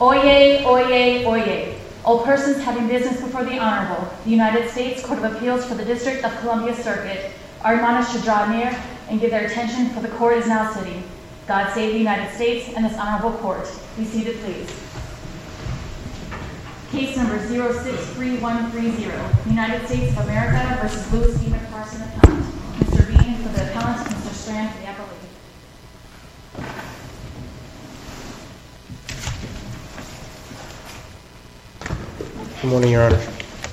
Oyez, oyez, oyez. All persons having business before the Honorable, the United States Court of Appeals for the District of Columbia Circuit, are admonished to draw near and give their attention, for the court is now sitting. God save the United States and this honorable court. Be seated, please. Case number 063130, United States of America versus Louis D. McCarson, appellant. Mr. Bean for the appellant, Mr. Strand for the appellate. Good morning, Your Honor.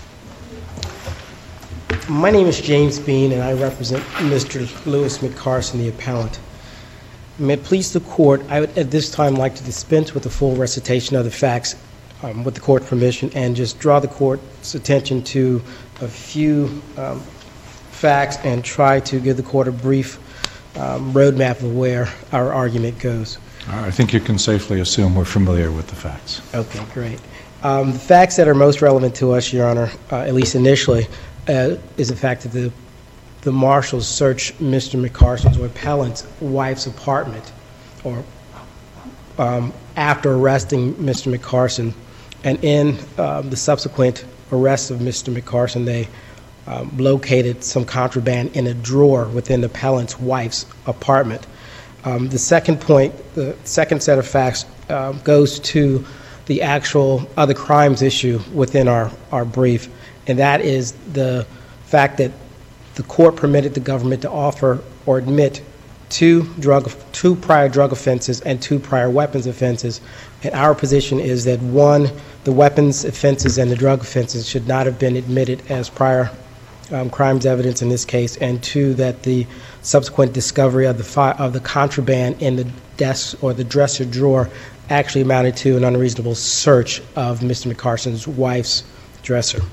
My name is James Bean, and I represent Mr. Louis McCarson, the appellant. May it please the court, I would at this time like to dispense with the full recitation of the facts with the court's permission and just draw the court's attention to a few facts and try to give the court a brief roadmap of where our argument goes. I think you can safely assume we're familiar with the facts. Okay, great. The facts that are most relevant to us, Your Honor, at least initially, is the fact that the marshals searched Mr. McCarson's or appellant's wife's apartment, or after arresting Mr. McCarson, and in the subsequent arrest of Mr. McCarson, they located some contraband in a drawer within the appellant's wife's apartment. The second point, the second set of facts, goes to the actual other crimes issue within our brief, and that is the fact that the court permitted the government to offer or admit two prior drug offenses and 2 prior weapons offenses. And our position is that, one, the weapons offenses and the drug offenses should not have been admitted as prior crimes evidence in this case, and 2, that the subsequent discovery of the contraband in the desk or the dresser drawer actually amounted to an unreasonable search of Mr. McCarson's wife's dresser.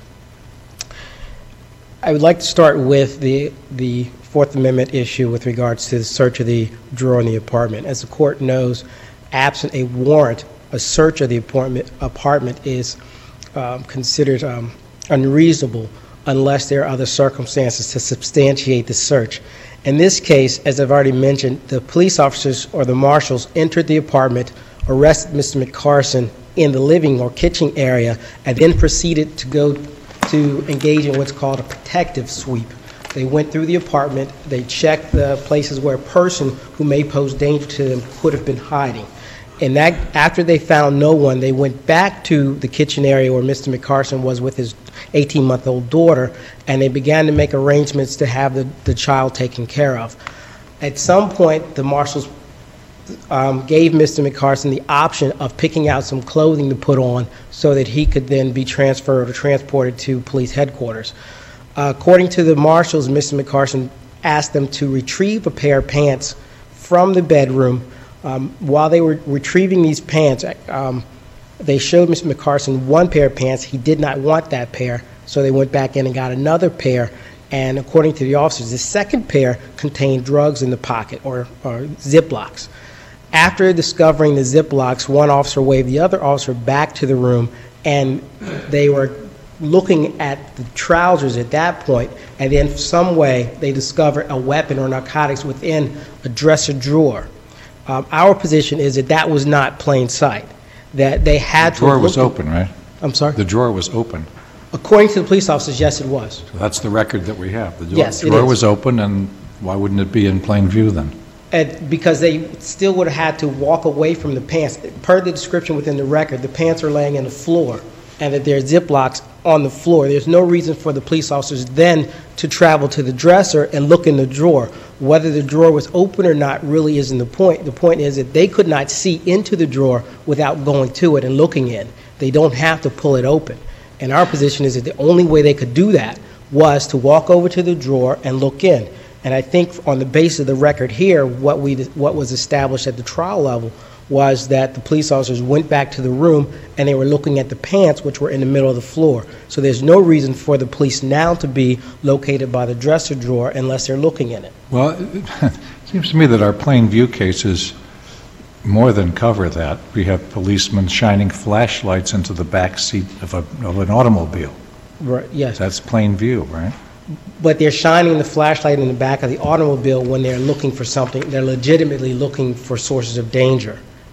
I would like to start with the Fourth Amendment issue with regards to the search of the drawer in the apartment. As the court knows, absent a warrant, a search of the apartment is considered unreasonable unless there are other circumstances to substantiate the search. In this case, as I've already mentioned, the police officers or the marshals entered the apartment, arrested Mr. McCarson in the living or kitchen area, and then proceeded to go to engage in what's called a protective sweep. They went through the apartment, they checked the places where a person who may pose danger to them could have been hiding. And that, after they found no one, they went back to the kitchen area where Mr. McCarson was with his 18-month-old daughter, and they began to make arrangements to have the child taken care of. At some point, the marshals gave Mr. McCarson the option of picking out some clothing to put on so that he could then be transferred or transported to police headquarters. According to the marshals, Mr. McCarson asked them to retrieve a pair of pants from the bedroom. While they were retrieving these pants, they showed Mr. McCarson one pair of pants. He did not want that pair, so they went back in and got another pair. And according to the officers, the second pair contained drugs in the pocket, or Ziplocs. After discovering the Ziplocs, one officer waved the other officer back to the room, and they were looking at the trousers at that point, and then some way they discovered a weapon or narcotics within a dresser drawer. Our position is that was not plain sight, that they had to... The drawer was open, right? I'm sorry? The drawer was open. According to the police officers, yes, it was. So that's the record that we have. The Yes, it drawer is. was open, and why wouldn't it be in plain view then? Because they still would have had to walk away from the pants. Per the description within the record, the pants are laying on the floor, and that there are Ziplocs on the floor. There's no reason for the police officers then to travel to the dresser and look in the drawer. Whether the drawer was open or not really isn't the point. The point is that they could not see into the drawer without going to it and looking in. They don't have to pull it open. And our position is that the only way they could do that was to walk over to the drawer and look in. And I think on the basis of the record here, what was established at the trial level was that the police officers went back to the room and they were looking at the pants, which were in the middle of the floor. So there's no reason for the police now to be located by the dresser drawer unless they're looking in it. Well, it seems to me that our plain view cases more than cover that. We have policemen shining flashlights into the back seat of an automobile. Right, yes. That's plain view, right? But they're shining the flashlight in the back of the automobile when they're looking for something. They're legitimately looking for sources of danger.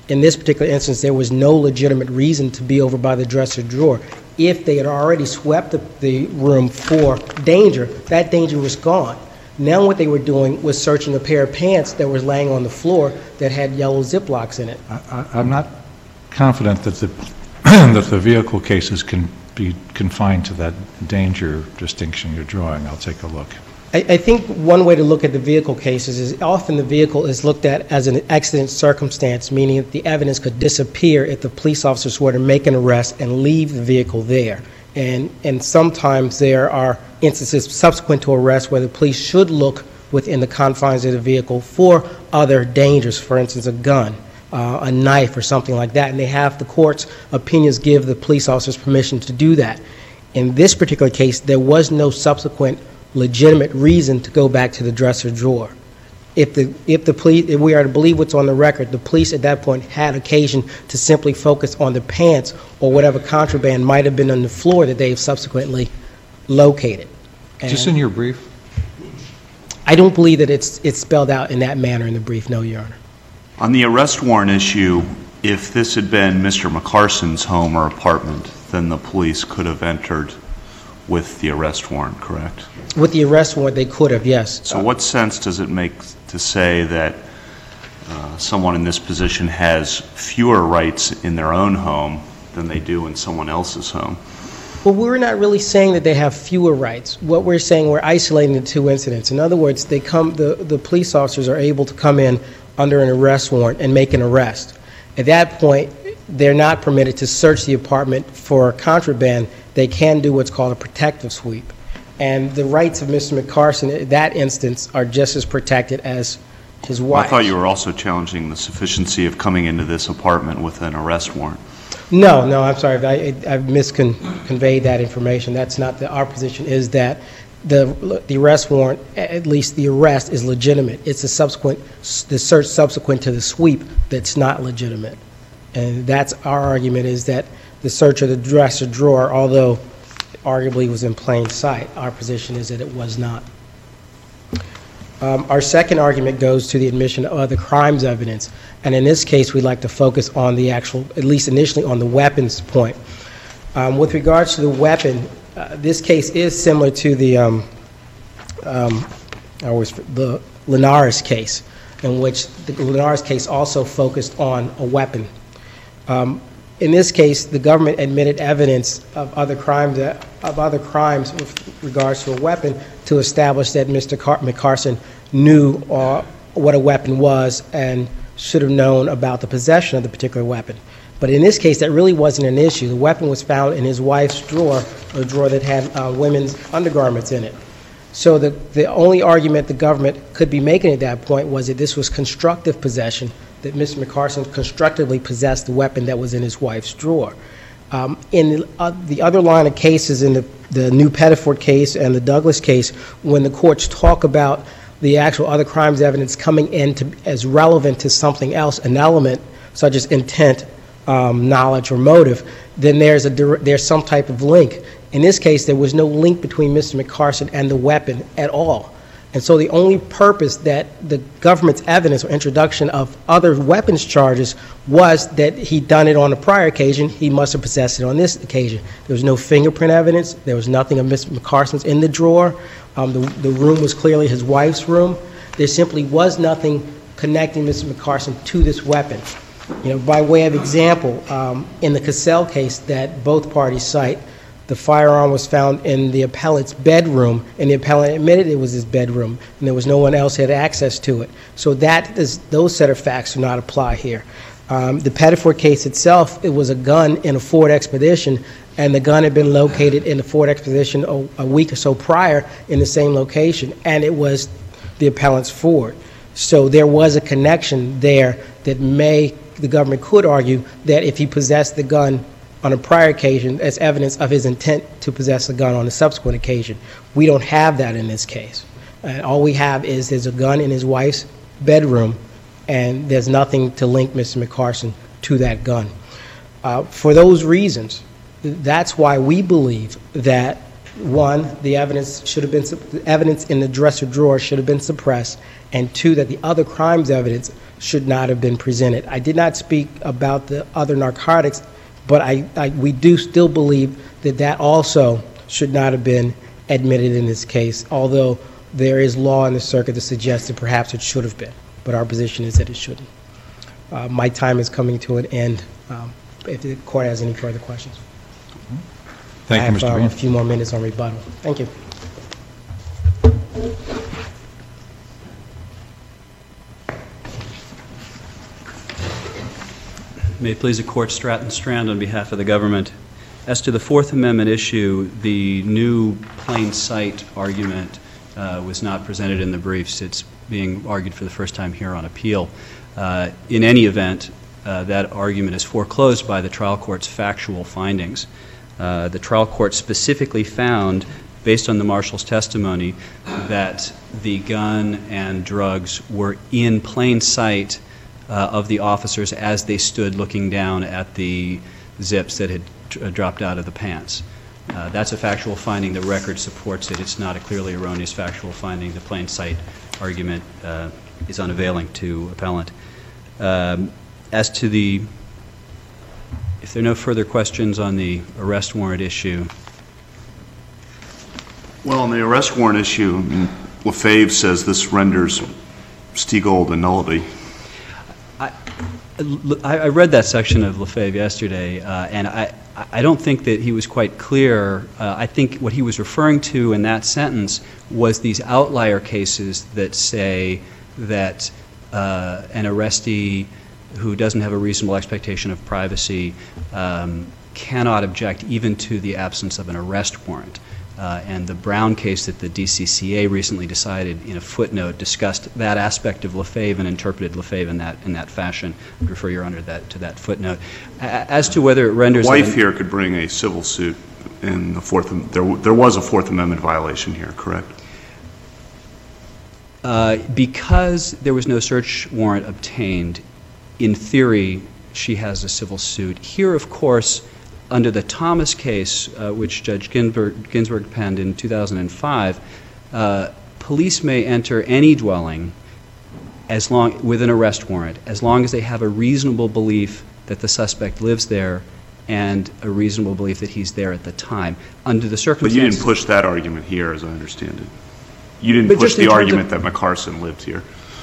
in this particular instance, there was no legitimate reason to be over by the dresser drawer. If they had already swept the room for danger, that danger was gone. Now what they were doing was searching a pair of pants that was laying on the floor that had yellow Ziplocs in it. I'm not confident that that the vehicle cases can be confined to that danger distinction you're drawing. I'll take a look. I think one way to look at the vehicle cases is often the vehicle is looked at as an accident circumstance, meaning that the evidence could disappear if the police officers were to make an arrest and leave the vehicle there. And sometimes there are instances subsequent to arrest where the police should look within the confines of the vehicle for other dangers, for instance, a gun, a knife, or something like that. And they have the court's opinions give the police officers permission to do that. In this particular case, there was no subsequent legitimate reason to go back to the dresser drawer. If we are to believe what's on the record, the police at that point had occasion to simply focus on the pants or whatever contraband might have been on the floor that they've subsequently located. Is this in your brief? I don't believe that it's spelled out in that manner in the brief, no, Your Honor. On the arrest warrant issue, if this had been Mr. McCarson's home or apartment, then the police could have entered with the arrest warrant, correct? With the arrest warrant, they could have, yes. So what sense does it make to say that someone in this position has fewer rights in their own home than they do in someone else's home? Well, we're not really saying that they have fewer rights. What we're saying, we're isolating the two incidents. In other words, the police officers are able to come in under an arrest warrant and make an arrest. At that point, they're not permitted to search the apartment for contraband. They can do what's called a protective sweep. And the rights of Mr. McCarson in that instance are just as protected as his wife. Well, I thought you were also challenging the sufficiency of coming into this apartment with an arrest warrant. No, I'm sorry. I've misconveyed that information. That's not our position, is that the arrest warrant, at least the arrest, is legitimate. It's the search subsequent to the sweep that's not legitimate. And that's our argument, is that the search of the dresser drawer, although arguably was in plain sight, our position is that it was not. Our second argument goes to the admission of other crimes evidence. And in this case, we'd like to focus on the actual, at least initially, on the weapons point. With regards to the weapon, this case is similar to the Linares case, in which the Linares case also focused on a weapon. In this case, the government admitted evidence of other crimes with regards to a weapon to establish that Mr. McCarson knew what a weapon was and should have known about the possession of the particular weapon. But in this case, that really wasn't an issue. The weapon was found in his wife's drawer, a drawer that had women's undergarments in it. So the only argument the government could be making at that point was that this was constructive possession, that Mr. McCarson constructively possessed the weapon that was in his wife's drawer. In the other line of cases, in the New Pettiford case and the Douglas case, when the courts talk about the actual other crimes evidence coming in as relevant to something else, an element such as intent, knowledge, or motive, then there's some type of link. In this case, there was no link between Mr. McCarson and the weapon at all. And so the only purpose that the government's evidence or introduction of other weapons charges was that he'd done it on a prior occasion, he must have possessed it on this occasion. There was no fingerprint evidence. There was nothing of Mr. McCarson's in the drawer. The room was clearly his wife's room. There simply was nothing connecting Mr. McCarson to this weapon. By way of example, in the Cassell case that both parties cite, the firearm was found in the appellant's bedroom, and the appellant admitted it was his bedroom, and there was no one else who had access to it. So those set of facts do not apply here. The Pettiford case itself, it was a gun in a Ford Expedition, and the gun had been located in the Ford Expedition a week or so prior in the same location, and it was the appellant's Ford. So there was a connection there that the government could argue that if he possessed the gun on a prior occasion as evidence of his intent to possess a gun on a subsequent occasion. We don't have that in this case. And all we have is there's a gun in his wife's bedroom, and there's nothing to link Mr. McCarson to that gun. For those reasons, that's why we believe that, one, the evidence in the dresser drawer should have been suppressed, and two, that the other crimes evidence should not have been presented. I did not speak about the other narcotics, but we do still believe that that also should not have been admitted in this case, although there is law in the circuit that suggests that perhaps it should have been. But our position is that it shouldn't. My time is coming to an end. If the court has any further questions. Thank you, Mr. Green. I have a few more minutes on rebuttal. Thank you. May it please the Court, Stratton Strand on behalf of the government. As to the Fourth Amendment issue, the new plain sight argument was not presented in the briefs. It's being argued for the first time here on appeal. In any event, that argument is foreclosed by the trial court's factual findings. The trial court specifically found, based on the marshal's testimony, that the gun and drugs were in plain sight of the officers as they stood looking down at the zips that had dropped out of the pants. That's a factual finding. The record supports it. It's not a clearly erroneous factual finding. The plain sight argument is unavailing to appellant. As to the, if there are no further questions on the arrest warrant issue. Well, on the arrest warrant issue, Lefebvre says this renders Stiegel a nullity. I read that section of Lefebvre yesterday, and I don't think that he was quite clear. I think what he was referring to in that sentence was these outlier cases that say that an arrestee who doesn't have a reasonable expectation of privacy cannot object even to the absence of an arrest warrant. And the Brown case that the DCCA recently decided in a footnote discussed that aspect of Lefebvre and interpreted Lefebvre in that fashion. I would refer Your Honor to that footnote. As to whether it renders... The wife here could bring a civil suit in the Fourth... There was a Fourth Amendment violation here, correct? Because there was no search warrant obtained, in theory, she has a civil suit. Here, of course, under the Thomas case, which Judge Ginsburg penned in 2005, police may enter any dwelling with an arrest warrant as long as they have a reasonable belief that the suspect lives there and a reasonable belief that he's there at the time. Under the circumstances... But you didn't push that argument here, as I understand it. You didn't push the argument that McCarson lived here.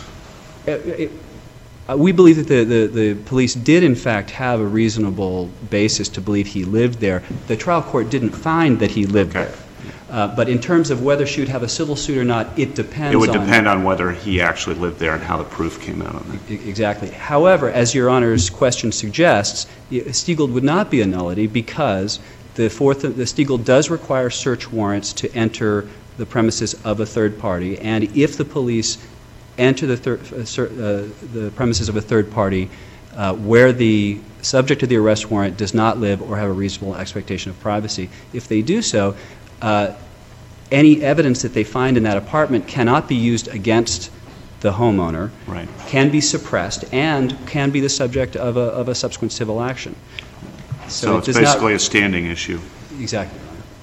We believe that the police did, in fact, have a reasonable basis to believe he lived there. The trial court didn't find that he lived there. But in terms of whether she would have a civil suit or not, it depends on... It would depend on whether he actually lived there and how the proof came out on that. Exactly. However, as Your Honor's question suggests, Stiegel would not be a nullity because the Stiegel does require search warrants to enter the premises of a third party, and if the police enter the premises of a third party where the subject of the arrest warrant does not live or have a reasonable expectation of privacy, if they do so, any evidence that they find in that apartment cannot be used against the homeowner, right, can be suppressed, and can be the subject of a subsequent civil action. So it's basically a standing issue. Exactly.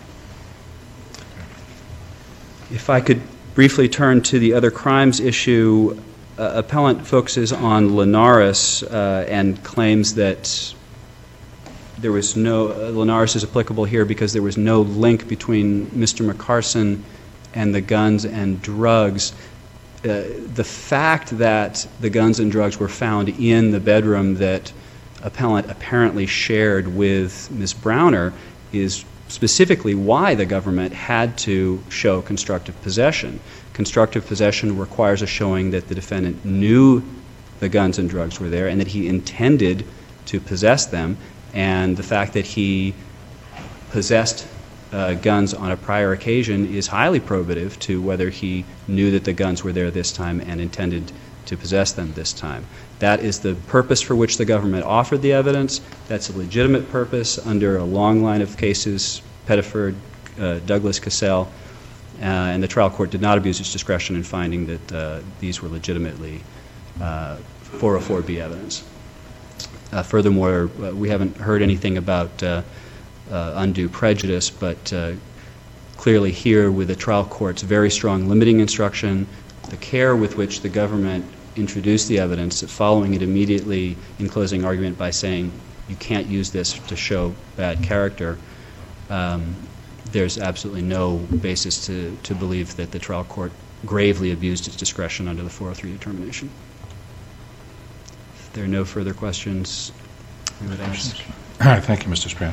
If I could briefly turn to the other crimes issue, appellant focuses on Linares and claims that there was no, Linares is applicable here because there was no link between Mr. McCarson and the guns and drugs. The fact that the guns and drugs were found in the bedroom that appellant apparently shared with Ms. Browner is specifically why the government had to show constructive possession. Constructive possession requires a showing that the defendant knew the guns and drugs were there and that he intended to possess them, and the fact that he possessed guns on a prior occasion is highly probative to whether he knew that the guns were there this time and intended to possess them this time. That is the purpose for which the government offered the evidence. That's a legitimate purpose under a long line of cases, Pettiford, Douglas, Cassell, and the trial court did not abuse its discretion in finding that these were legitimately 404B evidence. Furthermore, we haven't heard anything about undue prejudice, but clearly here with the trial court's very strong limiting instruction, the care with which the government introduced the evidence, following it immediately in closing argument by saying you can't use this to show bad character, there's absolutely no basis to believe that the trial court gravely abused its discretion under the 403 determination. If there are no further questions, we would ask. All right, thank you, Mr. Strand.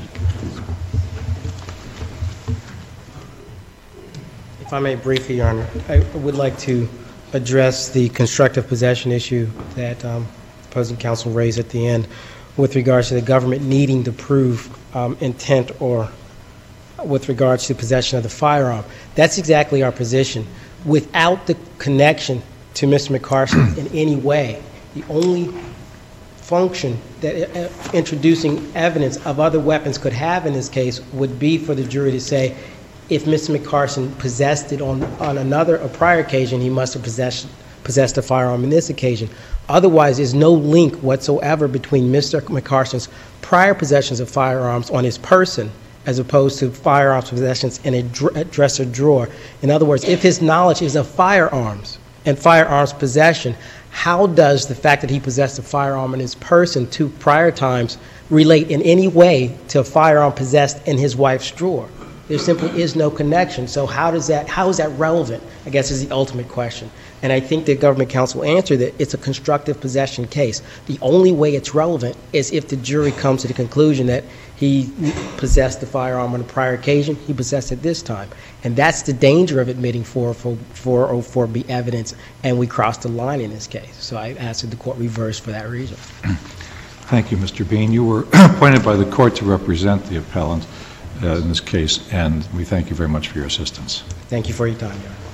If I may briefly, Your Honor, I would like to address the constructive possession issue that opposing counsel raised at the end with regards to the government needing to prove intent or with regards to possession of the firearm. That's exactly our position. Without the connection to Mr. McCarson in any way, the only function that introducing evidence of other weapons could have in this case would be for the jury to say, if Mr. McCarson possessed it on a prior occasion, he must have possessed a firearm in this occasion. Otherwise, there's no link whatsoever between Mr. McCarson's prior possessions of firearms on his person as opposed to firearms possessions in a dresser drawer. In other words, if his knowledge is of firearms and firearms possession, how does the fact that he possessed a firearm in his person 2 prior times relate in any way to a firearm possessed in his wife's drawer? There simply is no connection. So how is that relevant, I guess, is the ultimate question. And I think the government counsel answered that it's a constructive possession case. The only way it's relevant is if the jury comes to the conclusion that he possessed the firearm on a prior occasion, he possessed it this time. And that's the danger of admitting 404B evidence, and we crossed the line in this case. So I asked that the court reverse for that reason. Thank you, Mr. Bean. You were appointed by the court to represent the appellant in this case, and we thank you very much for your assistance. Thank you for your time, Your Honor.